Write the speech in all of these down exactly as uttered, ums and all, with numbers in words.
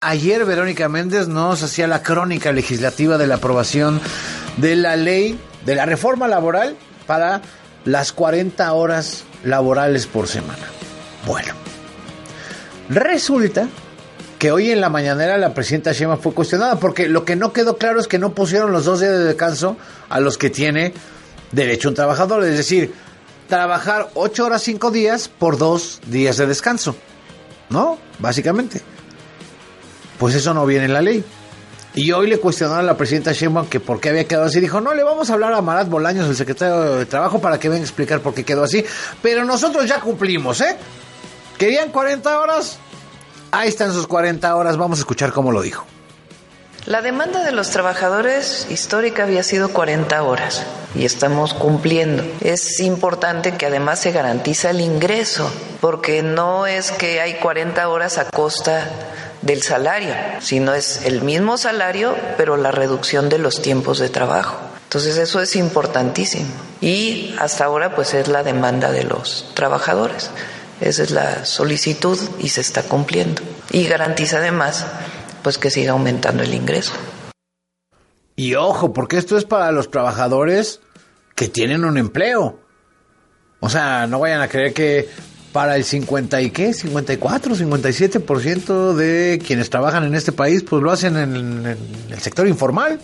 Ayer Verónica Méndez nos hacía la crónica legislativa de la aprobación de la ley de la reforma laboral para las cuarenta horas laborales por semana. Bueno, resulta que hoy en la mañanera la presidenta Sheinbaum fue cuestionada porque lo que no quedó claro es que no pusieron los dos días de descanso a los que tiene derecho un trabajador, es decir, trabajar ocho horas cinco días por dos días de descanso, ¿no? Básicamente. Pues eso no viene en la ley. Y hoy le cuestionaron a la presidenta Sheinbaum que por qué había quedado así. Dijo, no, le vamos a hablar a Marat Bolaños, el secretario de Trabajo, para que venga a explicar por qué quedó así. Pero nosotros ya cumplimos, ¿eh? ¿Querían cuarenta horas? Ahí están sus cuarenta horas. Vamos a escuchar cómo lo dijo. La demanda de los trabajadores histórica había sido cuarenta horas y estamos cumpliendo. Es importante que además se garantiza el ingreso, porque no es que hay cuarenta horas a costa del salario, sino es el mismo salario, pero la reducción de los tiempos de trabajo. Entonces eso es importantísimo. Y hasta ahora pues es la demanda de los trabajadores. Esa es la solicitud y se está cumpliendo. Y garantiza además pues que siga aumentando el ingreso. Y ojo, porque esto es para los trabajadores que tienen un empleo. O sea, no vayan a creer que para el cincuenta y qué, cincuenta y cuatro, cincuenta y siete por ciento de quienes trabajan en este país, pues lo hacen en, en el sector informal.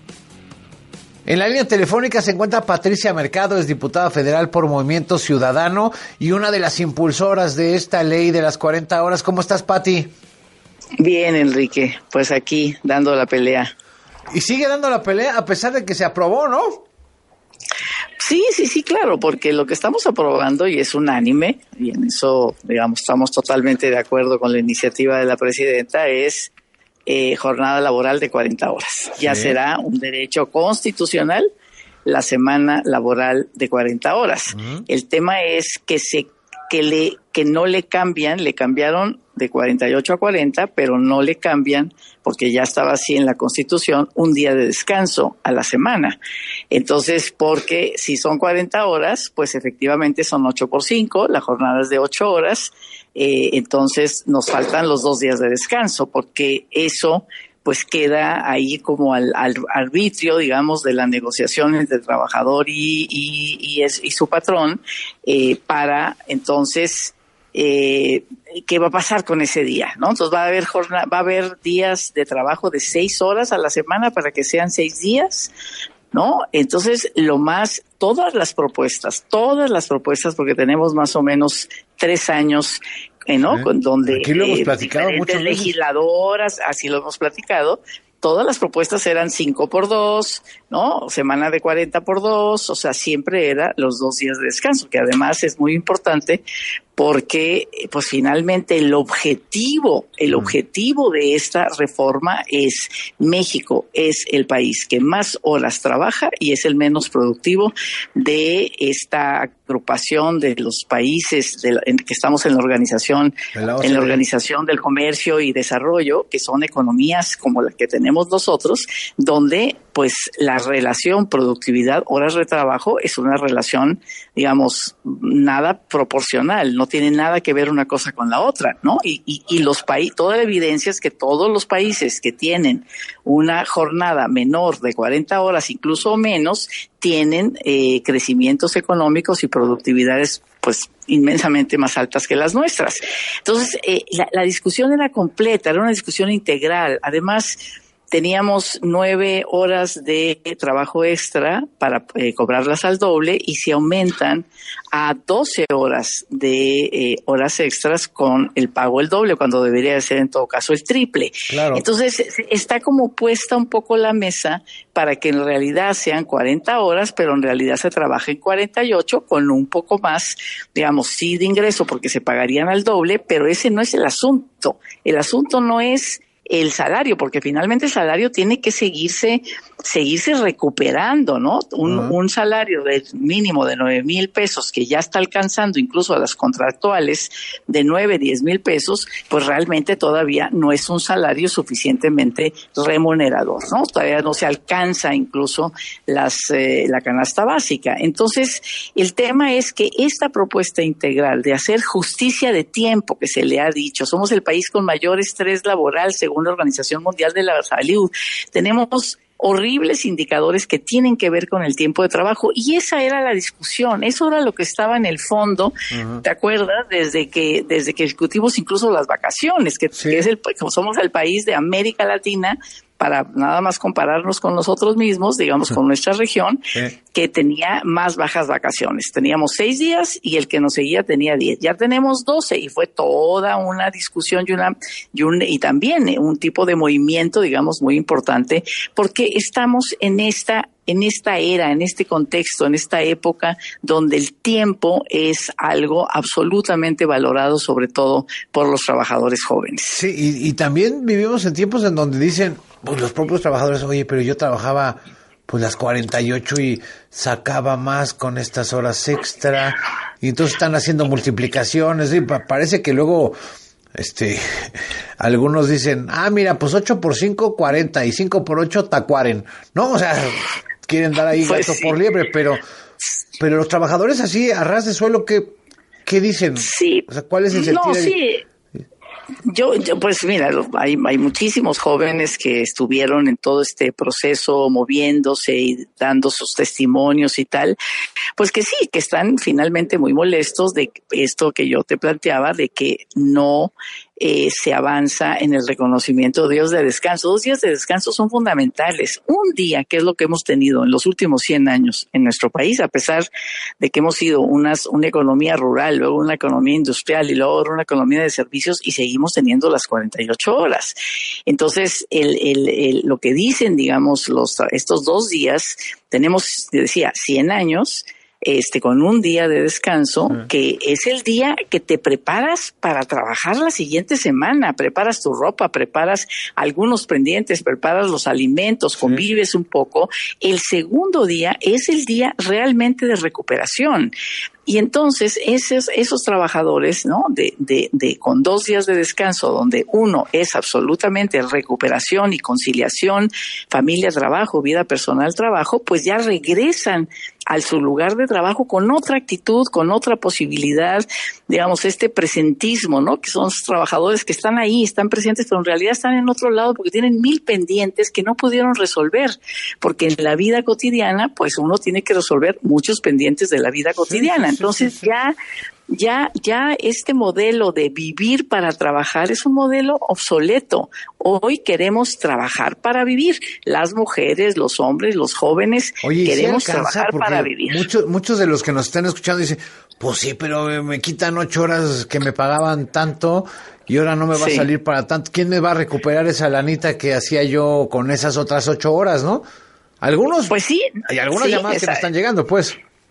En la línea telefónica se encuentra Patricia Mercado, es diputada federal por Movimiento Ciudadano y una de las impulsoras de esta ley de las cuarenta horas. ¿Cómo estás, Pati? Bien, Enrique, pues aquí dando la pelea. Y sigue dando la pelea a pesar de que se aprobó, ¿no? Sí, sí, sí, claro, porque lo que estamos aprobando y es unánime, y en eso, digamos, estamos totalmente de acuerdo con la iniciativa de la presidenta, es eh, jornada laboral de cuarenta horas. Sí. Ya será un derecho constitucional la semana laboral de cuarenta horas. Uh-huh. El tema es que se que le que no le cambian, le cambiaron de cuarenta y ocho a cuarenta, pero no le cambian, porque ya estaba así en la Constitución, un día de descanso a la semana. Entonces, porque si son cuarenta horas, pues efectivamente son ocho por cinco, la jornada es de ocho horas, eh, entonces nos faltan los dos días de descanso, porque eso pues queda ahí como al, al arbitrio, digamos, de las negociaciones del trabajador y, y, y, es, y su patrón, eh, para entonces, eh, ¿qué va a pasar con ese día? ¿No? Entonces va a haber jornada, va a haber días de trabajo de seis horas a la semana para que sean seis días, ¿no? Entonces, lo más, todas las propuestas, todas las propuestas, porque tenemos más o menos tres años, ¿no? Sí. Con donde aquí lo hemos platicado eh, muchas legisladoras, así lo hemos platicado, todas las propuestas eran cinco por dos, ¿no? Semana de cuarenta por dos, o sea, siempre era los dos días de descanso, que además es muy importante porque, pues finalmente el objetivo, el mm. objetivo de esta reforma es México es el país que más horas trabaja y es el menos productivo de esta agrupación de los países de la, en que estamos en la organización, en la Organización del Comercio y Desarrollo, que son economías como la que tenemos nosotros, donde pues la relación productividad-horas de trabajo es una relación, digamos, nada proporcional, no tiene nada que ver una cosa con la otra, ¿no? Y, y, y los países, toda la evidencia es que todos los países que tienen una jornada menor de cuarenta horas, incluso menos, tienen eh, crecimientos económicos y productividades pues inmensamente más altas que las nuestras. Entonces, eh, la, la discusión era completa, era una discusión integral. Además, teníamos nueve horas de trabajo extra para eh, cobrarlas al doble y se aumentan a doce horas de eh, horas extras con el pago el doble, cuando debería de ser en todo caso el triple. Claro. Entonces está como puesta un poco la mesa para que en realidad sean cuarenta horas, pero en realidad se trabaje en cuarenta y ocho con un poco más, digamos, sí de ingreso porque se pagarían al doble, pero ese no es el asunto. El asunto no es el salario, porque finalmente el salario tiene que seguirse seguirse recuperando, ¿no? Un, uh-huh. un salario de mínimo de nueve mil pesos que ya está alcanzando incluso a las contractuales de nueve, diez mil pesos, pues realmente todavía no es un salario suficientemente remunerador, ¿no? Todavía no se alcanza incluso las eh, la canasta básica. Entonces, el tema es que esta propuesta integral de hacer justicia de tiempo, que se le ha dicho, somos el país con mayor estrés laboral según la Organización Mundial de la Salud. Tenemos horribles indicadores que tienen que ver con el tiempo de trabajo, y esa era la discusión, eso era lo que estaba en el fondo. Uh-huh. ¿Te acuerdas? Desde que desde que discutimos incluso las vacaciones, que, sí. que es el como somos el país de América Latina, para nada más compararnos con nosotros mismos, digamos, con nuestra región, sí. que tenía más bajas vacaciones. Teníamos seis días y el que nos seguía tenía diez. Ya tenemos doce, y fue toda una discusión y una y, un, y también un tipo de movimiento, digamos, muy importante, porque estamos en esta en esta era, en este contexto, en esta época donde el tiempo es algo absolutamente valorado, sobre todo por los trabajadores jóvenes. Sí, y, y también vivimos en tiempos en donde dicen, pues los propios trabajadores, oye, pero yo trabajaba pues las cuarenta y ocho y sacaba más con estas horas extra, y entonces están haciendo multiplicaciones, y parece que luego este algunos dicen, ah, mira, pues ocho por cinco, cuarenta, y cinco por ocho, tacuaren, ¿no? O sea, quieren dar ahí pues gato sí. por liebre, pero pero los trabajadores así, a ras de suelo, ¿qué, qué dicen? Sí. O sea, ¿cuál es el sentido? No, sí. Yo, yo, pues mira, hay, hay muchísimos jóvenes que estuvieron en todo este proceso moviéndose y dando sus testimonios y tal, pues que sí, que están finalmente muy molestos de esto que yo te planteaba, de que no eh, se avanza en el reconocimiento de días de descanso. Dos días de descanso son fundamentales. Un día, que es lo que hemos tenido en los últimos cien años en nuestro país, a pesar de que hemos sido unas, una economía rural, luego una economía industrial y luego una economía de servicios, y seguimos teniendo las cuarenta y ocho horas. Entonces, el, el, el, lo que dicen, digamos, los, estos dos días, tenemos, decía, cien años, este, con un día de descanso, uh-huh. que es el día que te preparas para trabajar la siguiente semana, preparas tu ropa, preparas algunos pendientes, preparas los alimentos, sí. convives un poco. El segundo día es el día realmente de recuperación. Y entonces esos, esos trabajadores, ¿no? De, de, de, con dos días de descanso, donde uno es absolutamente recuperación y conciliación, familia, trabajo, vida personal, trabajo, pues ya regresan a su lugar de trabajo con otra actitud, con otra posibilidad, digamos, este presentismo, ¿no? Que son los trabajadores que están ahí, están presentes, pero en realidad están en otro lado porque tienen mil pendientes que no pudieron resolver, porque en la vida cotidiana, pues uno tiene que resolver muchos pendientes de la vida cotidiana. Sí, sí, Entonces sí, sí, sí. ya Ya, ya este modelo de vivir para trabajar es un modelo obsoleto. Hoy queremos trabajar para vivir. Las mujeres, los hombres, los jóvenes, Oye, queremos ¿sí alcanza? trabajar Porque para vivir. Muchos, muchos de los que nos están escuchando dicen, pues sí, pero me quitan ocho horas que me pagaban tanto y ahora no me va sí. a salir para tanto. ¿Quién me va a recuperar esa lanita que hacía yo con esas otras ocho horas, no? Algunos, pues sí. Hay algunas sí, llamadas esa, que me están llegando, pues.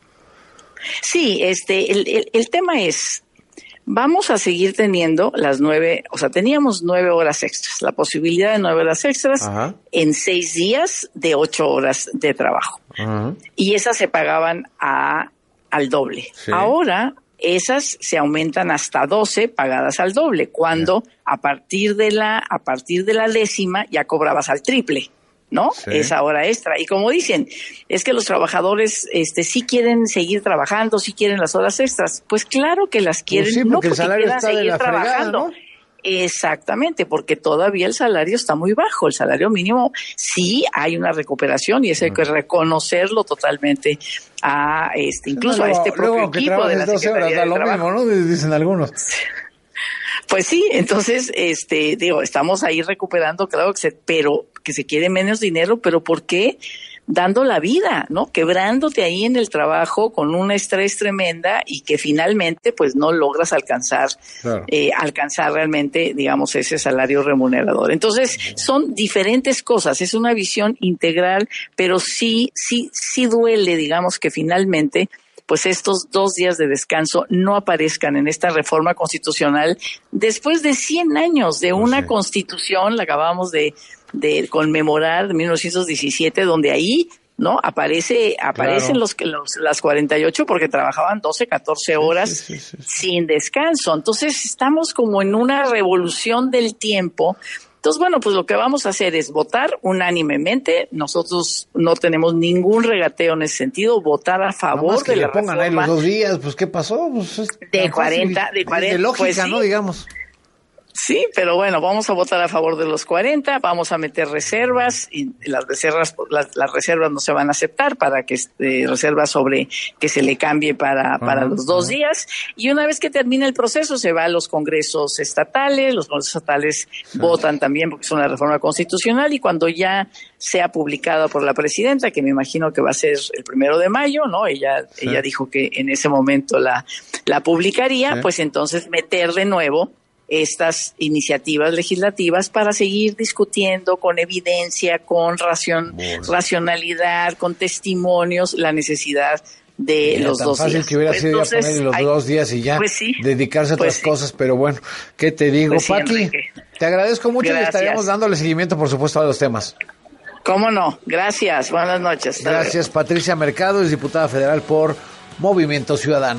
Sí, este, el, el, el tema es, vamos a seguir teniendo las nueve, o sea, teníamos nueve horas extras, la posibilidad de nueve horas extras Ajá. en seis días de ocho horas de trabajo. Ajá. Y esas se pagaban a, al doble. Sí. Ahora, esas se aumentan hasta doce pagadas al doble, cuando yeah. a partir de la, a partir de la décima ya cobrabas al triple. ¿No? Sí. Esa hora extra. Y como dicen, es que los trabajadores este sí quieren seguir trabajando, sí quieren las horas extras. Pues claro que las quieren, pues sí, porque no porque el salario quieran está seguir de la trabajando. Fregada, ¿no? Exactamente, porque todavía el salario está muy bajo. El salario mínimo sí hay una recuperación y eso hay que reconocerlo totalmente a este, incluso luego, a este propio luego, equipo de la Secretaría horas, da lo mismo, ¿no? Dicen algunos. Pues sí, entonces, este, digo, estamos ahí recuperando, claro que se, pero que se quiere menos dinero, pero ¿por qué? Dando la vida, ¿no? Quebrándote ahí en el trabajo con un estrés tremenda y que finalmente, pues, no logras alcanzar, claro. eh, alcanzar realmente, digamos, ese salario remunerador. Entonces, son diferentes cosas, es una visión integral, pero sí, sí, sí duele, digamos, que finalmente pues estos dos días de descanso no aparezcan en esta reforma constitucional después de cien años de una sí. constitución, la acabamos de, de conmemorar de mil novecientos diecisiete, donde ahí ¿no? Aparece, aparecen claro. los, los las cuarenta y ocho porque trabajaban doce, catorce horas sí, sí, sí, sí. sin descanso. Entonces estamos como en una revolución del tiempo. Entonces, bueno, pues lo que vamos a hacer es votar unánimemente. Nosotros no tenemos ningún regateo en ese sentido. Votar a favor no, que de le la pongan reforma. Ahí los dos días, pues ¿qué pasó? Pues es de cuarenta, de cuarenta. De lógica, pues, sí. ¿no? Digamos. Sí, pero bueno, vamos a votar a favor de los cuarenta, vamos a meter reservas y las reservas las, las reservas no se van a aceptar para que este, reservas sobre que se le cambie para para uh-huh, los dos uh-huh. días y una vez que termine el proceso se va a los congresos estatales, los congresos estatales uh-huh. votan también porque es una reforma constitucional y cuando ya sea publicada por la presidenta, que me imagino que va a ser el primero de mayo, ¿no? Ella sí. ella dijo que en ese momento la la publicaría, sí. pues entonces meter de nuevo estas iniciativas legislativas para seguir discutiendo con evidencia, con racion, bueno. racionalidad, con testimonios, la necesidad de Mira, los tan dos fácil días. Que hubiera pues sido entonces, ya poner los hay, dos días y ya pues sí, dedicarse a pues otras sí. cosas, pero bueno, ¿qué te digo, pues sí, Pati? Enrique. Te agradezco mucho Gracias. y estaremos dándole seguimiento, por supuesto, a los temas. ¿Cómo no? Gracias, buenas noches. Gracias, Patricia Mercado, es diputada federal por Movimiento Ciudadano.